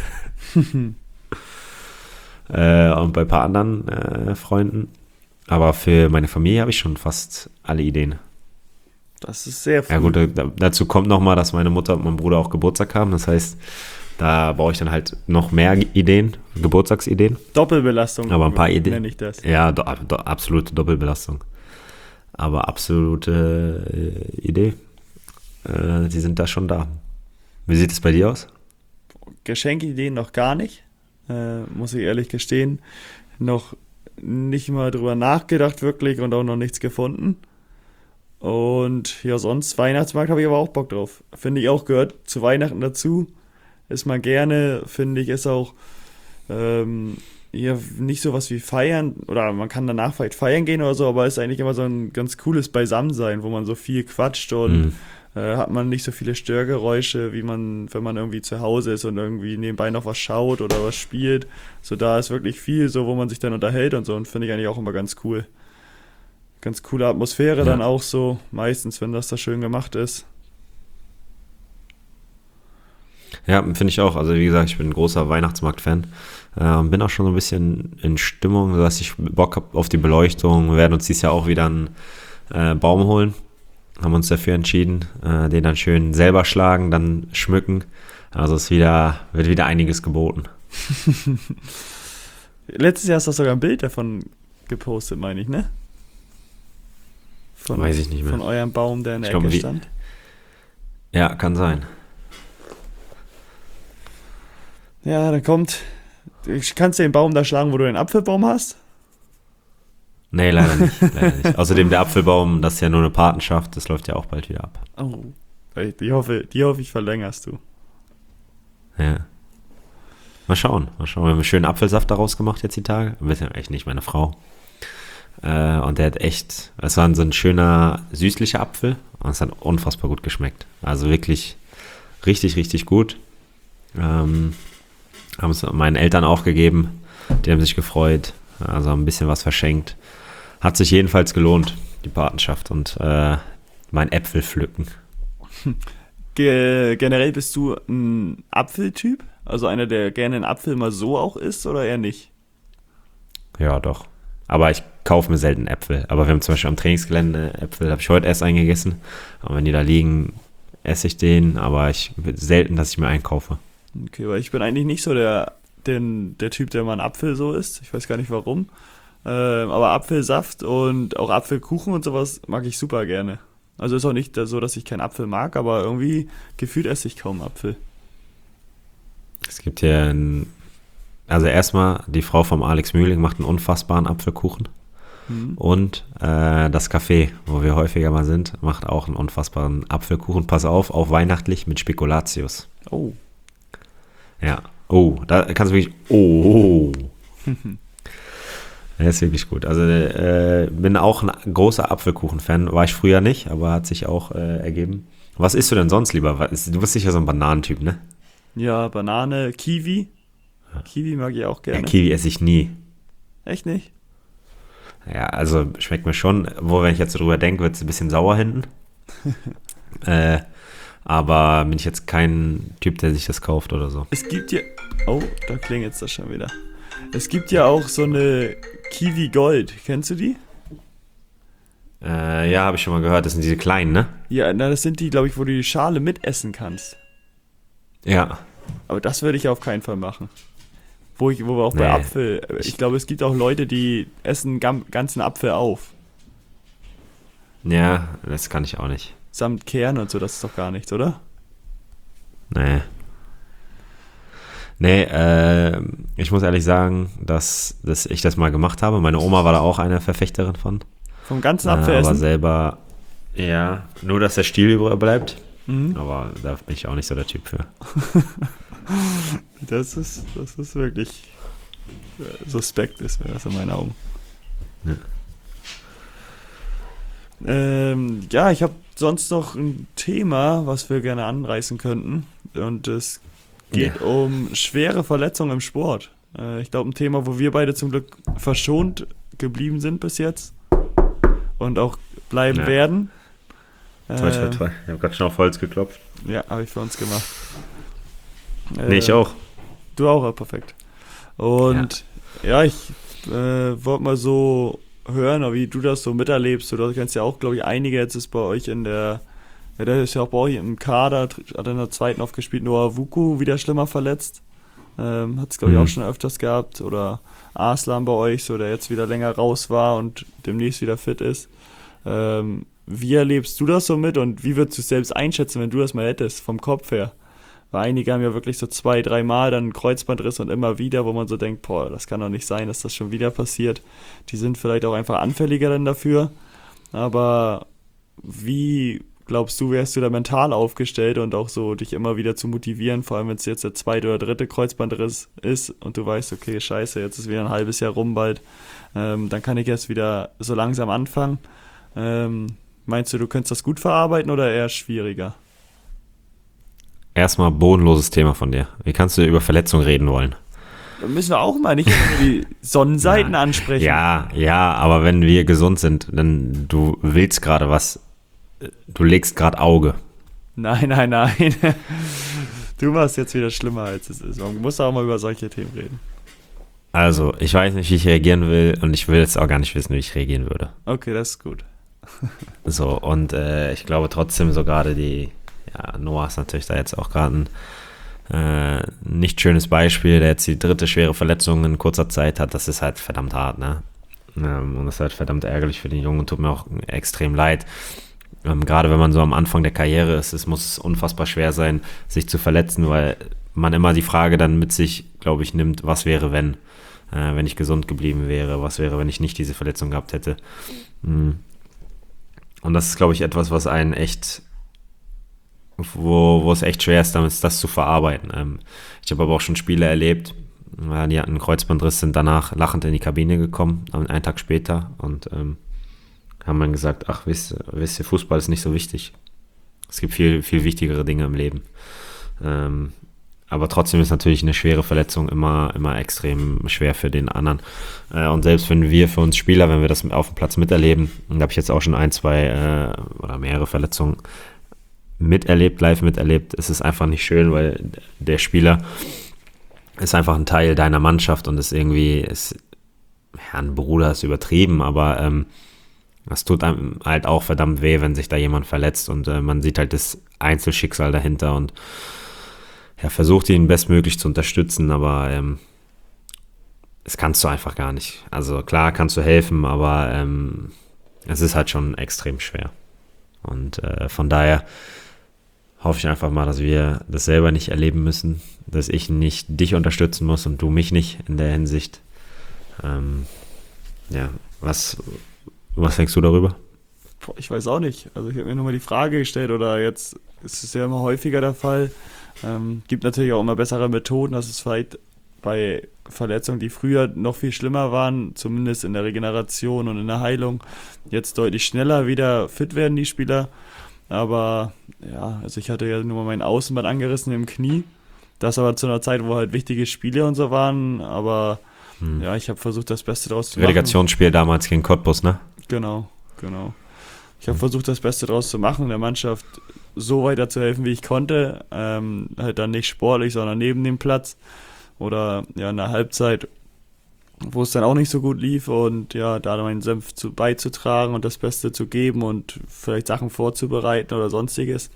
Speaker 2: äh, und bei ein paar anderen äh, Freunden. Aber für meine Familie habe ich schon fast alle Ideen.
Speaker 1: Das ist sehr früh.
Speaker 2: Ja gut, da, dazu kommt nochmal, dass meine Mutter und mein Bruder auch Geburtstag haben. Das heißt, da brauche ich dann halt noch mehr Ideen, Geburtstagsideen.
Speaker 1: Doppelbelastung.
Speaker 2: Aber ein paar Ideen.
Speaker 1: Nenne ich das.
Speaker 2: Ja, do, do, absolute Doppelbelastung. Aber absolute äh, Idee. Äh, die sind da schon da. Wie sieht es bei dir aus?
Speaker 1: Geschenkideen noch gar nicht, äh, muss ich ehrlich gestehen. Noch nicht mal drüber nachgedacht wirklich und auch noch nichts gefunden. Und ja, sonst Weihnachtsmarkt habe ich aber auch Bock drauf. Finde ich auch, gehört zu Weihnachten dazu. Ist mal gerne, finde ich, ist auch ähm, ja, nicht so was wie feiern, oder man kann danach vielleicht feiern gehen oder so, aber ist eigentlich immer so ein ganz cooles Beisammensein, wo man so viel quatscht und
Speaker 2: Mhm.
Speaker 1: äh, hat man nicht so viele Störgeräusche, wie man, wenn man irgendwie zu Hause ist und irgendwie nebenbei noch was schaut oder was spielt. So, da ist wirklich viel so, wo man sich dann unterhält und so, und finde ich eigentlich auch immer ganz cool. Ganz coole Atmosphäre
Speaker 2: Ja.
Speaker 1: dann auch so, meistens, wenn das da schön gemacht ist.
Speaker 2: Ja, finde ich auch. Also wie gesagt, ich bin ein großer Weihnachtsmarkt-Fan. Äh, bin auch schon so ein bisschen in Stimmung, dass ich Bock habe auf die Beleuchtung. Wir werden uns dieses Jahr auch wieder einen äh, Baum holen. Haben uns dafür entschieden, äh, den dann schön selber schlagen, dann schmücken. Also es wieder, wird wieder einiges geboten.
Speaker 1: Letztes Jahr hast du sogar ein Bild davon gepostet, meine ich, ne? Von,
Speaker 2: Weiß ich nicht mehr.
Speaker 1: Von eurem Baum, der in der
Speaker 2: Ich glaub,
Speaker 1: Ecke
Speaker 2: wie-
Speaker 1: stand.
Speaker 2: Ja, kann sein.
Speaker 1: Ja, dann kommt. Kannst du den Baum da schlagen, wo du den Apfelbaum hast?
Speaker 2: Nee, leider nicht. Leider nicht. Außerdem der Apfelbaum, das ist ja nur eine Patenschaft, das läuft ja auch bald wieder ab.
Speaker 1: Oh. Die hoffe, die hoffe ich verlängerst du.
Speaker 2: Ja. Mal schauen, mal schauen. Wir haben einen schönen Apfelsaft daraus gemacht jetzt die Tage. Ein bisschen, echt nicht meine Frau. Äh, und der hat echt, es war so ein schöner, süßlicher Apfel und es hat unfassbar gut geschmeckt. Also wirklich richtig, richtig gut. Ähm, haben es meinen Eltern auch gegeben. Die haben sich gefreut. Also ein bisschen was verschenkt. Hat sich jedenfalls gelohnt, die Patenschaft und äh, mein Äpfel pflücken.
Speaker 1: Ge- generell bist du ein Apfeltyp? Also einer, der gerne einen Apfel mal so auch isst oder eher nicht?
Speaker 2: Ja, doch. Aber ich kaufe mir selten Äpfel. Aber wir haben zum Beispiel am Trainingsgelände Äpfel, habe ich heute erst eingegessen. Und wenn die da liegen, esse ich den. Aber ich selten, dass ich mir einkaufe.
Speaker 1: Okay, weil ich bin eigentlich nicht so der, den, der Typ, der mal einen Apfel so isst. Ich weiß gar nicht warum. Ähm, aber Apfelsaft und auch Apfelkuchen und sowas mag ich super gerne. Also ist auch nicht so, dass ich keinen Apfel mag, aber irgendwie gefühlt esse ich kaum Apfel.
Speaker 2: Es gibt hier ein, also erstmal, die Frau vom Alex Mühling macht einen unfassbaren Apfelkuchen.
Speaker 1: Mhm.
Speaker 2: Und äh, das Café, wo wir häufiger mal sind, macht auch einen unfassbaren Apfelkuchen. Pass auf, auch weihnachtlich mit Spekulatius.
Speaker 1: Oh.
Speaker 2: Ja. Oh, da kannst du wirklich. Oh. Der ist wirklich gut. Also äh, bin auch ein großer Apfelkuchen-Fan. War ich früher nicht, aber hat sich auch äh, ergeben. Was isst du denn sonst lieber? Was- Du bist sicher so ein Bananentyp, ne?
Speaker 1: Ja, Banane, Kiwi. Kiwi mag ich auch
Speaker 2: Ja,
Speaker 1: gerne.
Speaker 2: Kiwi esse ich nie.
Speaker 1: Echt nicht?
Speaker 2: Ja, also schmeckt mir schon. Wo, wenn ich jetzt so drüber denke, wird es ein bisschen sauer hinten. äh, aber bin ich jetzt kein Typ, der sich das kauft oder so.
Speaker 1: Es gibt ja. Oh, da klingelt das schon wieder. Es gibt ja auch so eine Kiwi Gold. Kennst du die?
Speaker 2: Äh, ja, habe ich schon mal gehört. Das sind diese kleinen, ne?
Speaker 1: Ja, na, das sind die, glaube ich, wo du die Schale mitessen kannst.
Speaker 2: Ja.
Speaker 1: Aber das würde ich auf keinen Fall machen. Wo, ich, wo wir auch bei
Speaker 2: Nee.
Speaker 1: Apfel. Ich glaube, es gibt auch Leute, die essen gam, ganzen Apfel auf.
Speaker 2: Ja, das kann ich auch nicht.
Speaker 1: Samt Kern und so, das ist doch gar nichts, oder?
Speaker 2: Nee. Nee, äh, ich muss ehrlich sagen, dass, dass ich das mal gemacht habe. Meine Oma war da auch eine Verfechterin von.
Speaker 1: Vom ganzen
Speaker 2: Äh,
Speaker 1: Apfel
Speaker 2: aber
Speaker 1: essen?
Speaker 2: selber, ja, nur dass der Stiel übrig bleibt.
Speaker 1: Mhm.
Speaker 2: Aber da bin ich auch nicht so der Typ für.
Speaker 1: Das ist, das ist wirklich äh, suspekt, ist mir das in meinen Augen.
Speaker 2: Ja.
Speaker 1: Ähm, ja, ich habe sonst noch ein Thema, was wir gerne anreißen könnten. Und es geht
Speaker 2: Ja.
Speaker 1: um schwere Verletzungen im Sport. Äh, ich glaube, ein Thema, wo wir beide zum Glück verschont geblieben sind bis jetzt. Und auch bleiben
Speaker 2: Ja.
Speaker 1: werden.
Speaker 2: Toi, toi,
Speaker 1: Ähm,
Speaker 2: toi. Ich habe gerade schon auf Holz geklopft.
Speaker 1: Ja, habe ich für uns gemacht.
Speaker 2: Nee, ich
Speaker 1: Äh,
Speaker 2: auch.
Speaker 1: Du auch, ja, perfekt. Und ja, ich äh, wollte mal so hören, wie du das so miterlebst. Du kennst ja auch, glaube ich, einige. Jetzt ist bei euch in der, ja, der ist ja auch bei euch im Kader, hat in der zweiten oft gespielt, Noah Vuku wieder schlimmer verletzt. Ähm, hat es, glaube ich,
Speaker 2: Mhm.
Speaker 1: auch schon öfters gehabt. Oder Arslan bei euch, so der jetzt wieder länger raus war und demnächst wieder fit ist. Ähm, wie erlebst du das so mit und wie würdest du es selbst einschätzen, wenn du das mal hättest, vom Kopf her? Weil einige haben ja wirklich so zwei, drei Mal dann einen Kreuzbandriss und immer wieder, wo man so denkt, boah, das kann doch nicht sein, dass das schon wieder passiert. Die sind vielleicht auch einfach anfälliger dann dafür. Aber wie glaubst du, wärst du da mental aufgestellt und auch so dich immer wieder zu motivieren, vor allem wenn es jetzt der zweite oder dritte Kreuzbandriss ist und du weißt, okay, scheiße, jetzt ist wieder ein halbes Jahr rum bald, ähm, dann kann ich jetzt wieder so langsam anfangen. Ähm, meinst du, du könntest das gut verarbeiten oder eher schwieriger?
Speaker 2: Erstmal bodenloses Thema von dir. Wie kannst du über Verletzungen reden wollen?
Speaker 1: Da müssen wir auch mal nicht immer die Sonnenseiten
Speaker 2: Ja.
Speaker 1: ansprechen.
Speaker 2: Ja, ja, aber wenn wir gesund sind, dann du willst gerade was, du legst gerade Auge.
Speaker 1: Nein, nein, nein. Du machst jetzt wieder schlimmer, als es ist. Man muss auch mal über solche Themen reden.
Speaker 2: Also, ich weiß nicht, wie ich reagieren will und ich will jetzt auch gar nicht wissen, wie ich reagieren würde.
Speaker 1: Okay, das ist gut.
Speaker 2: So, und äh, ich glaube trotzdem so gerade die, ja, Noah ist natürlich da jetzt auch gerade ein äh, nicht schönes Beispiel, der jetzt die dritte schwere Verletzung in kurzer Zeit hat. Das ist halt verdammt hart, ne? Ähm, und das ist halt verdammt ärgerlich für den Jungen und tut mir auch extrem leid. Ähm, gerade wenn man so am Anfang der Karriere ist, es muss unfassbar schwer sein, sich zu verletzen, weil man immer die Frage dann mit sich, glaube ich, nimmt, was wäre, wenn, äh, wenn ich gesund geblieben wäre, was wäre, wenn ich nicht diese Verletzung gehabt hätte. Mhm. Und das ist, glaube ich, etwas, was einen echt, wo, wo es echt schwer ist, damit das zu verarbeiten. Ähm, ich habe aber auch schon Spiele erlebt, Ja, die hatten einen Kreuzbandriss, sind danach lachend in die Kabine gekommen, einen Tag später und ähm, haben dann gesagt, ach, wisst, wisst ihr, Fußball ist nicht so wichtig. Es gibt viel, viel wichtigere Dinge im Leben. Ähm, aber trotzdem ist natürlich eine schwere Verletzung immer, immer extrem schwer für den anderen. Äh, und selbst wenn wir für uns Spieler, wenn wir das auf dem Platz miterleben, und da habe ich jetzt auch schon ein, zwei äh, oder mehrere Verletzungen miterlebt, live miterlebt, ist es einfach nicht schön, weil der Spieler ist einfach ein Teil deiner Mannschaft und ist irgendwie, ist, ja, ein Bruder ist übertrieben, aber ähm, das tut einem halt auch verdammt weh, wenn sich da jemand verletzt und äh, man sieht halt das Einzelschicksal dahinter und ja, versucht ihn bestmöglich zu unterstützen, aber ähm, das kannst du einfach gar nicht. Also klar kannst du helfen, aber ähm, es ist halt schon extrem schwer. Und äh, von daher hoffe ich einfach mal, dass wir das selber nicht erleben müssen, dass ich nicht dich unterstützen muss und du mich nicht in der Hinsicht. Ähm, ja, was, was denkst du darüber?
Speaker 1: Boah, ich weiß auch nicht. Also ich habe mir nochmal die Frage gestellt, oder jetzt ist es ja immer häufiger der Fall. Ähm, gibt natürlich auch immer bessere Methoden, dass es vielleicht bei Verletzungen, die früher noch viel schlimmer waren, zumindest in der Regeneration und in der Heilung, jetzt deutlich schneller wieder fit werden die Spieler. Aber ja, also ich hatte ja nur mal mein Außenband angerissen im Knie. Das aber zu einer Zeit, wo halt wichtige Spiele und so waren. Aber hm. ja, ich habe versucht, das Beste draus zu machen.
Speaker 2: Relegationsspiel damals gegen Cottbus, ne?
Speaker 1: Genau, genau. Ich habe versucht, das Beste draus zu machen, der Mannschaft so weiterzuhelfen, wie ich konnte. Ähm, halt dann nicht sportlich, sondern neben dem Platz. Oder ja, in der Halbzeit, wo es dann auch nicht so gut lief. Und ja, da meinen Senf zu, beizutragen und das Beste zu geben und vielleicht Sachen vorzubereiten oder sonstiges.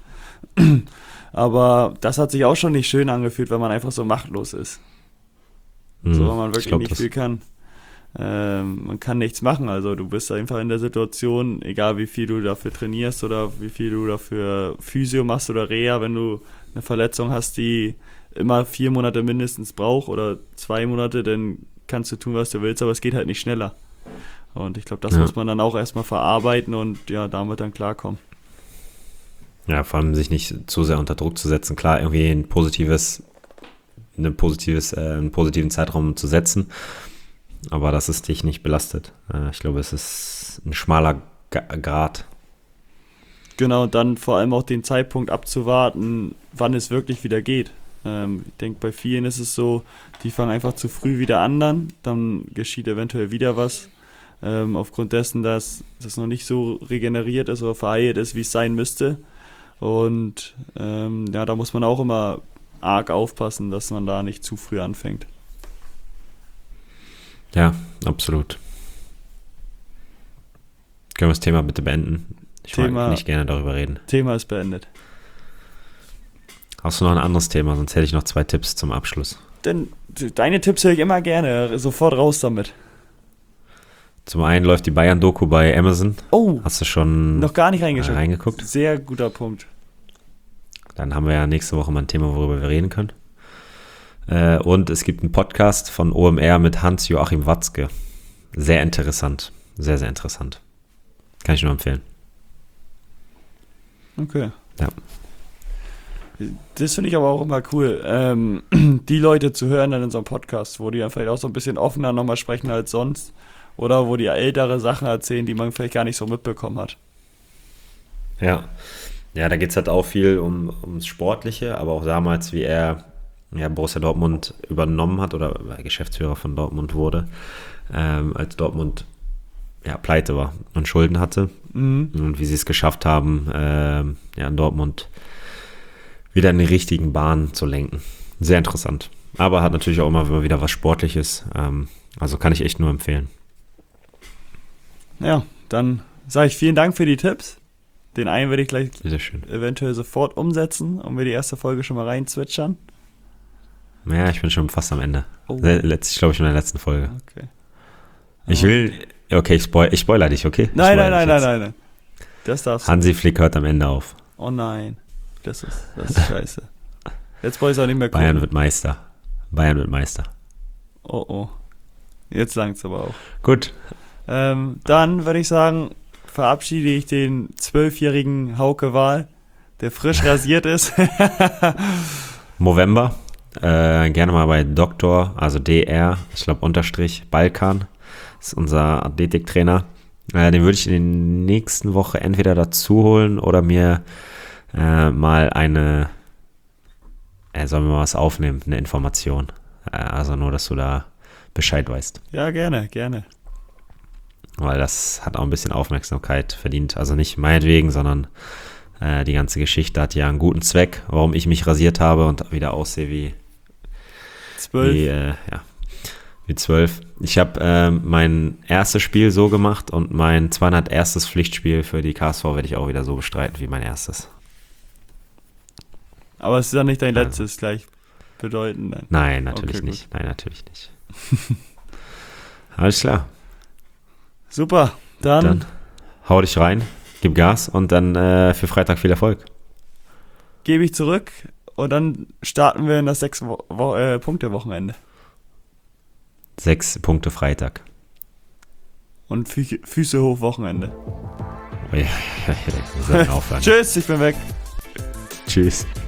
Speaker 1: Aber das hat sich auch schon nicht schön angefühlt, weil man einfach so machtlos ist. Mhm, so, weil man wirklich glaub, nicht viel kann. Ähm, man kann nichts machen, also du bist einfach in der Situation, egal wie viel du dafür trainierst oder wie viel du dafür Physio machst oder Reha, wenn du eine Verletzung hast, die immer vier Monate mindestens braucht oder zwei Monate, dann kannst du tun, was du willst, aber es geht halt nicht schneller. Und ich glaube, das ja. muss man dann auch erstmal verarbeiten und ja, damit dann klarkommen.
Speaker 2: Ja, vor allem sich nicht zu sehr unter Druck zu setzen. Klar, irgendwie ein positives, ein positives, äh, einen positiven Zeitraum zu setzen, aber dass es dich nicht belastet. Äh, ich glaube, es ist ein schmaler G- Grat.
Speaker 1: Genau, und dann vor allem auch den Zeitpunkt abzuwarten, wann es wirklich wieder geht. Ähm, ich denke, bei vielen ist es so, die fangen einfach zu früh wieder an, dann, dann geschieht eventuell wieder was. Ähm, aufgrund dessen, dass das noch nicht so regeneriert ist oder verheilt ist, wie es sein müsste. Und ähm, ja, da muss man auch immer arg aufpassen, dass man da nicht zu früh anfängt.
Speaker 2: Ja, absolut. Können wir das Thema bitte beenden? Ich
Speaker 1: Thema,
Speaker 2: mag nicht gerne darüber reden.
Speaker 1: Thema ist beendet.
Speaker 2: Hast du noch ein anderes Thema? Sonst hätte ich noch zwei Tipps zum Abschluss.
Speaker 1: Denn deine Tipps höre ich immer gerne. Sofort raus damit.
Speaker 2: Zum einen läuft die Bayern-Doku bei Amazon.
Speaker 1: Oh,
Speaker 2: hast du schon
Speaker 1: noch gar nicht reingeschaut.
Speaker 2: reingeguckt?
Speaker 1: Sehr guter Punkt.
Speaker 2: Dann haben wir ja nächste Woche mal ein Thema, worüber wir reden können. Äh, und es gibt einen Podcast von O M R mit Hans-Joachim Watzke. Sehr interessant. Sehr, sehr interessant. Kann ich nur empfehlen.
Speaker 1: Okay.
Speaker 2: Ja.
Speaker 1: Das finde ich aber auch immer cool, ähm, die Leute zu hören dann in so einem Podcast, wo die dann vielleicht auch so ein bisschen offener nochmal sprechen als sonst. Oder wo die ältere Sachen erzählen, die man vielleicht gar nicht so mitbekommen hat.
Speaker 2: Ja, ja, da geht es halt auch viel um, ums Sportliche, aber auch damals, wie er ja, Borussia Dortmund übernommen hat oder Geschäftsführer von Dortmund wurde, ähm, als Dortmund ja, pleite war und Schulden hatte. Mhm. Und wie sie es geschafft haben, äh, ja, in Dortmund wieder in die richtigen Bahnen zu lenken. Sehr interessant. Aber hat natürlich auch immer wieder was Sportliches. Ähm, also kann ich echt nur empfehlen.
Speaker 1: Ja, dann sage ich vielen Dank für die Tipps. Den einen werde ich gleich
Speaker 2: Bitteschön.
Speaker 1: eventuell sofort umsetzen und wir die erste Folge schon mal reinzwitschern.
Speaker 2: Ja, ich bin schon fast am Ende.
Speaker 1: Oh.
Speaker 2: Letztlich, glaube ich, in der letzten Folge.
Speaker 1: Okay.
Speaker 2: Ich will, okay, ich, spoil, ich spoiler dich, okay?
Speaker 1: Nein, nein, nein, nein, nein, nein. Das darfst du.
Speaker 2: Hansi Flick hört am Ende auf.
Speaker 1: Oh nein, das ist, das ist scheiße. Jetzt brauche ich es auch nicht mehr gucken.
Speaker 2: Bayern wird Meister. Bayern wird Meister.
Speaker 1: Oh oh. Jetzt langt's aber auch.
Speaker 2: Gut.
Speaker 1: Ähm, dann würde ich sagen, verabschiede ich den zwölfjährigen Hauke Wahl, der frisch rasiert ist.
Speaker 2: Movember. äh, gerne mal bei Doktor, also D R, ich glaube Unterstrich, Balkan. Das ist unser Athletiktrainer. Äh, den würde ich in der nächsten Woche entweder dazu holen oder mir äh, mal eine, er soll mir mal was aufnehmen, eine Information. Äh, also nur, dass du da Bescheid weißt.
Speaker 1: Ja, gerne, gerne.
Speaker 2: Weil das hat auch ein bisschen Aufmerksamkeit verdient. Also nicht meinetwegen, sondern äh, die ganze Geschichte hat ja einen guten Zweck, warum ich mich rasiert habe und wieder aussehe wie
Speaker 1: Zwölf.
Speaker 2: Wie, äh, ja, wie zwölf. Ich habe äh, mein erstes Spiel so gemacht und mein zweihunderterstes Pflichtspiel für die K S V werde ich auch wieder so bestreiten wie mein erstes.
Speaker 1: Aber es ist ja nicht dein
Speaker 2: Also.
Speaker 1: letztes gleich bedeutend. Nein,
Speaker 2: Nein, natürlich
Speaker 1: Okay,
Speaker 2: nicht. Nein, natürlich nicht. Alles klar.
Speaker 1: Super, dann,
Speaker 2: Dann hau dich rein, gib Gas und dann äh, für Freitag viel Erfolg.
Speaker 1: gebe ich zurück und dann starten wir in das sechs Wo- Wo- äh, Punkte-Wochenende.
Speaker 2: Sechs Punkte Freitag.
Speaker 1: Und Fü- Füße hoch Wochenende.
Speaker 2: Oh ja, wir sollten aufhören.
Speaker 1: Tschüss, ich bin weg.
Speaker 2: Tschüss.